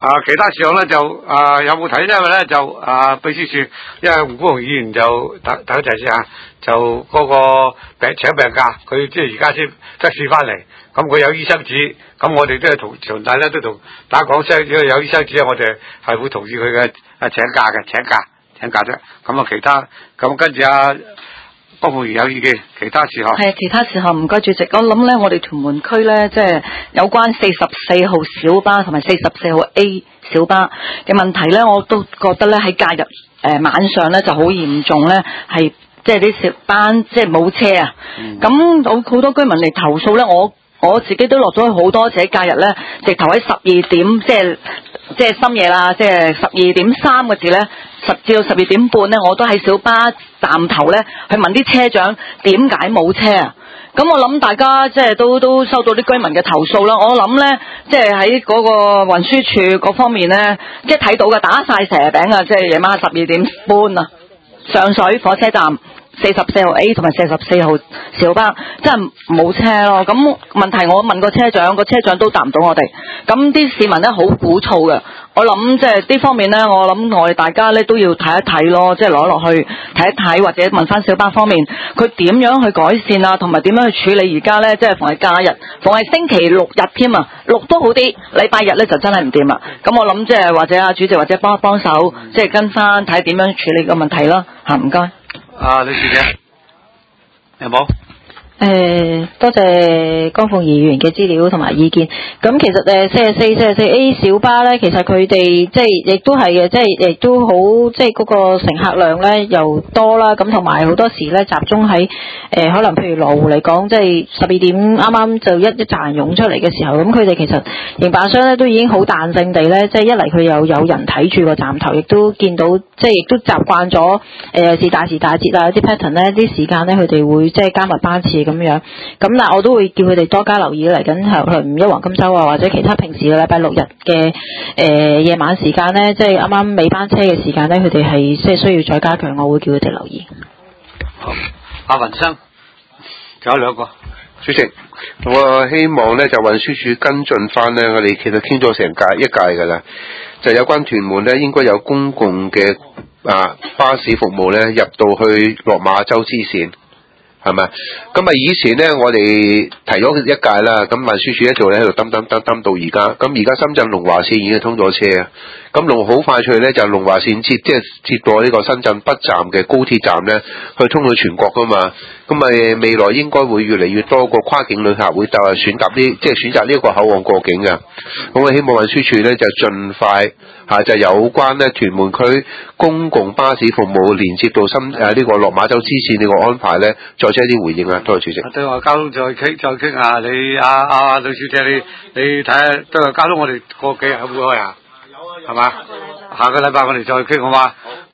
其他事項咧就有冇睇？因為咧就秘書處，因為胡國雄議員就等一陣先啊，就嗰個請病假，佢即係而家先測試翻嚟，咁佢有醫生紙，咁我哋都係同長大咧都同大家講聲，如果有醫生紙，我哋係會同意佢嘅請假啫。咁其他咁跟住江鳳儀有意見，其他事項係其他事項唔該主席，我諗咧我哋屯門區咧即係有關44號小巴同埋44號 A 小巴嘅問題咧，我都覺得咧喺假日晚上咧就好嚴重咧，係即係啲小班即係冇車啊，咁好多居民嚟投訴咧，我自己都落咗去好多次，假日咧直頭喺12點即係深夜啦，即係12點3個字咧，10至到12點半咧，我都喺小巴站頭咧去問啲車長點解冇車啊？咁我諗大家即係都收到啲居民嘅投訴啦。我諗咧，即係喺嗰個運輸署嗰方面咧，即係睇到嘅打晒蛇餅啊！即係夜晚12點半啊，上水火車站。44號 A 同埋44號小巴真係冇車咯，咁問題我問個車長，個車長都答唔到我哋，咁啲市民咧好鼓噪嘅，我諗即係呢方面咧，我諗我哋大家咧都要睇一睇咯，即係攞落去睇一睇，或者問翻小巴方面，佢點樣去改善啊，同埋點樣去處理而家咧，即係逢係假日，逢係星期六日添啊，6都好啲，禮拜日咧就真係唔掂啦。咁我諗即係或者阿主席或者幫手，即係跟翻睇點樣處理個問題啦嚇，唔該。 女士嘅有冇？ 多謝江鳳儀議員嘅資料同埋意見。咁其實44 A 小巴咧，其實佢哋即係亦都係嘅，即係亦都好，即係嗰個乘客量咧又多啦。咁同埋好多時咧集中喺可能譬如羅湖嚟講，即係12點啱啱就一紮人湧出嚟嘅時候，咁佢哋其實營辦商咧都已經好彈性地咧，即係一嚟佢又有人睇住個站頭，亦都見到即係亦都習慣咗是大時大節啊啲 pattern 咧啲時間咧，佢哋會即係加密班次咁樣。咁嗱，我都會叫佢哋多加留意嚟緊係五一黃金週啊，或者其他平時嘅禮拜六日嘅夜晚時間咧，即係啱啱尾班車嘅時間咧，佢哋係即係需要再加強，我會叫佢哋留意。 好，阿雲生，仲有兩個。 主席，我希望咧就運輸署跟進翻咧，我哋其實傾咗成一屆㗎啦，就有關屯門咧應該有公共嘅巴士服務咧入到去落馬洲支線。係咪？咁以前咧，我哋提咗一屆啦，咁運輸署一做咧喺度抌到而家。咁而家深圳龍華線已經通咗車啊。咁好快脆咧，就龍華線接過呢個深圳北站嘅高鐵站咧，去通到全國噶嘛。咁未來應該會越嚟越多個跨境旅客會選擇呢一個口岸過境嘅。咁我希望運輸署咧就盡快就有關咧屯門區公共巴士服務連接到呢個落馬洲支線呢個安排咧，再一啲回應啊！多謝主席。 對外交通再傾下，你女小姐你睇下對外交通我哋過幾日會開啊？係嘛？下個禮拜我哋再傾好嘛？